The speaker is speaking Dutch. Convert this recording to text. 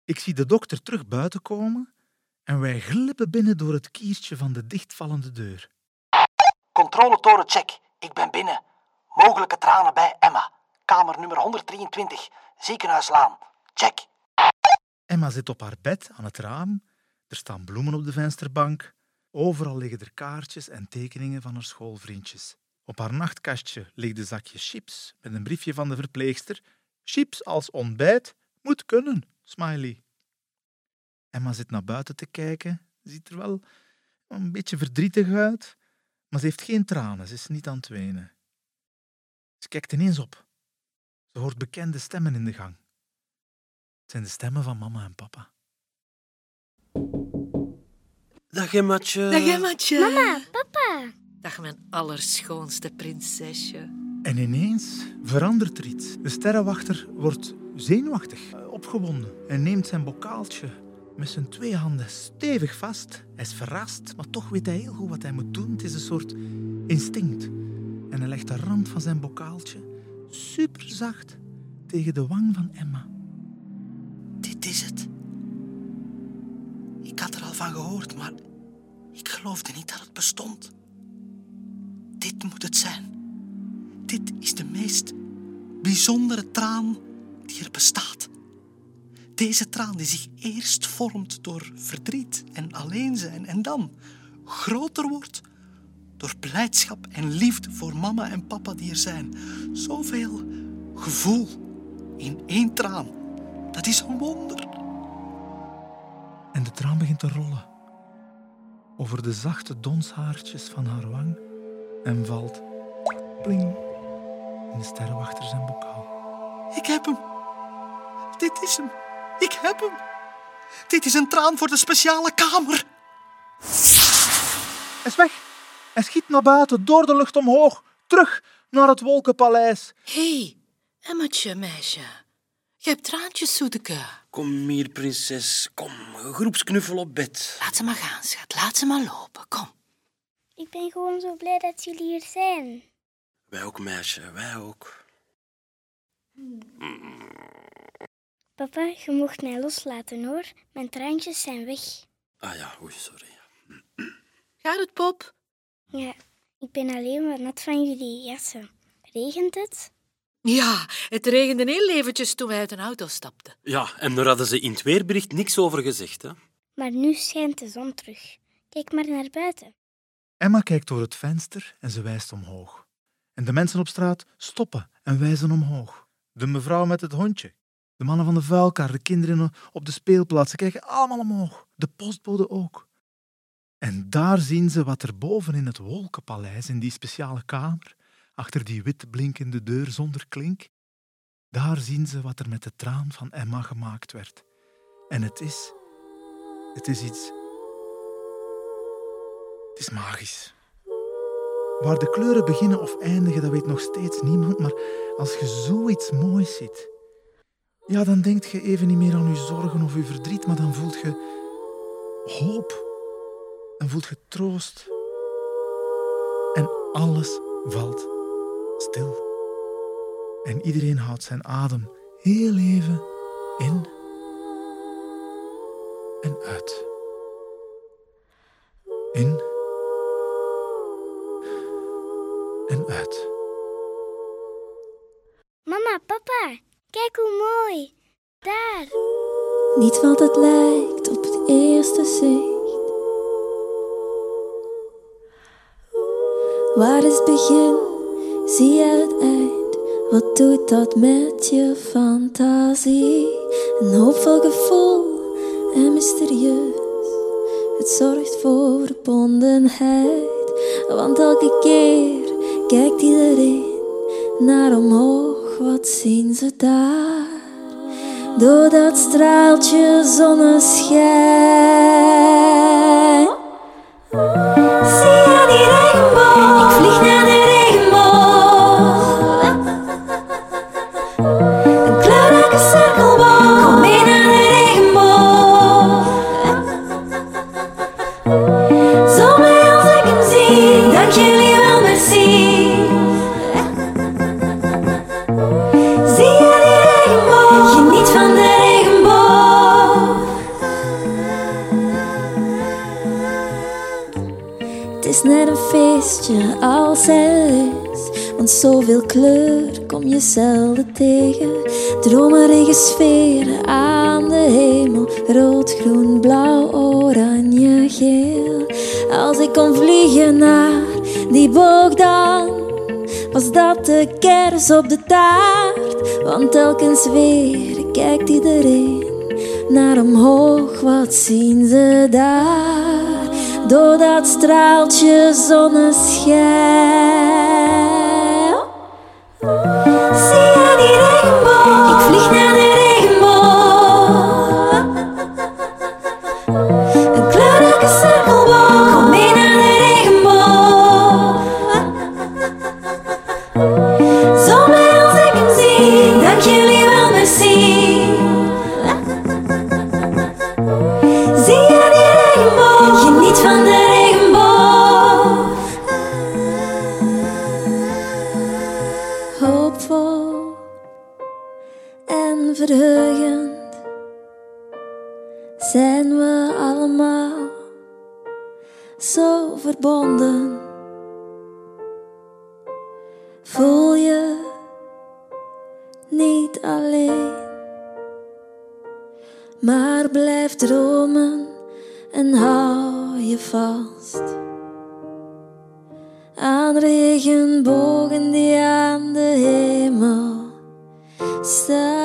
Ik zie de dokter terug buiten komen en wij glippen binnen door het kiertje van de dichtvallende deur. Controletoren check. Ik ben binnen. Mogelijke tranen bij Emma. Kamer nummer 123. Ziekenhuislaan. Check. Emma zit op haar bed aan het raam. Er staan bloemen op de vensterbank. Overal liggen er kaartjes en tekeningen van haar schoolvriendjes. Op haar nachtkastje ligt een zakje chips met een briefje van de verpleegster. Chips als ontbijt moet kunnen, smiley. Emma zit naar buiten te kijken. Ziet er wel een beetje verdrietig uit, maar ze heeft geen tranen. Ze is niet aan het wenen. Ze kijkt ineens op. Ze hoort bekende stemmen in de gang. Het zijn de stemmen van mama en papa. Dag Emmatje. Dag Emmatje. Mama, papa. Dag mijn allerschoonste prinsesje. En ineens verandert er iets. De sterrenwachter wordt zenuwachtig, opgewonden en neemt zijn bokaaltje met zijn 2 handen stevig vast. Hij is verrast, maar toch weet hij heel goed wat hij moet doen. Het is een soort instinct. En hij legt de rand van zijn bokaaltje superzacht tegen de wang van Emma. Dit is het. Ik had er al van gehoord, maar ik geloofde niet dat het bestond. Dit moet het zijn. Dit is de meest bijzondere traan die er bestaat. Deze traan die zich eerst vormt door verdriet en alleen zijn en dan groter wordt door blijdschap en liefde voor mama en papa die er zijn. Zoveel gevoel in 1 traan. Dat is een wonder. En de traan begint te rollen over de zachte donshaartjes van haar wang en valt pling in de sterrenwachter zijn bokaal. Ik heb hem. Dit is hem. Ik heb hem. Dit is een traan voor de speciale kamer. Hij is weg. Hij schiet naar buiten, door de lucht omhoog, terug naar het wolkenpaleis. Hé, Emmatje, meisje. Je hebt traantjes, zoeteke. Kom hier, prinses. Kom, groepsknuffel op bed. Laat ze maar gaan, schat. Laat ze maar lopen. Kom. Ik ben gewoon zo blij dat jullie hier zijn. Wij ook, meisje. Wij ook. Papa, je mocht mij loslaten hoor. Mijn traantjes zijn weg. Ah ja, oei, sorry. Gaat het, Pop? Ja, ik ben alleen maar nat van jullie jassen. Regent het? Ja, het regende heel eventjes toen wij uit een auto stapten. Ja, en daar hadden ze in het weerbericht niks over gezegd, hè? Maar nu schijnt de zon terug. Kijk maar naar buiten. Emma kijkt door het venster en ze wijst omhoog. En de mensen op straat stoppen en wijzen omhoog. De mevrouw met het hondje, de mannen van de vuilkar, de kinderen op de speelplaats, ze kijken allemaal omhoog. De postbode ook. En daar zien ze wat er boven in het wolkenpaleis, in die speciale kamer, achter die wit blinkende deur zonder klink, daar zien ze wat er met de traan van Emma gemaakt werd. En het is iets... Het is magisch. Waar de kleuren beginnen of eindigen, dat weet nog steeds niemand, maar als je zoiets moois ziet, ja, dan denk je even niet meer aan je zorgen of je verdriet, maar dan voelt je hoop. Dan voelt je troost. En alles valt stil. En iedereen houdt zijn adem heel even in en uit. In en uit. Mama, papa, kijk hoe mooi. Daar. Niet wat het lijkt op het eerste zicht. Waar is het begin? Zie je het eind? Wat doet dat met je fantasie? Een hoopvol gevoel en mysterieus. Het zorgt voor verbondenheid. Want elke keer kijkt iedereen naar omhoog. Wat zien ze daar? Door dat straaltje zonneschijn. Zie je die regenboog? Ik vlieg naar de regenboog. Een kleurrijke cirkelboog. Kom mee naar de regenboog. Zo mooi als ik hem zie. Dank jullie wel, merci. Zie je die regenboog? Geniet van de regenboog. is net een feestje als hij is. Want zoveel kleur kom je zelden tegen. Dromerige sferen aan de hemel. Rood, groen, blauw, oranje, geel. Als ik kon vliegen naar die boog dan was dat de kers op de taart. Want telkens weer kijkt iedereen naar omhoog, wat zien ze daar? Door dat straaltje zonneschijn. Zie je die regenboog? Ik vlieg naar de regenboog. Een kleurrijke cirkelboog. Kom mee naar de regenboog. Zo blij als ik hem zie. Dank jullie wel, merci. Zie je die regenboog? Geniet van de regenboog. Hoopvol en verheugend zijn we allemaal zo verbonden. Voel je niet alleen, maar blijf dromen en hou je vast aan regenbogen die aan de hemel staan.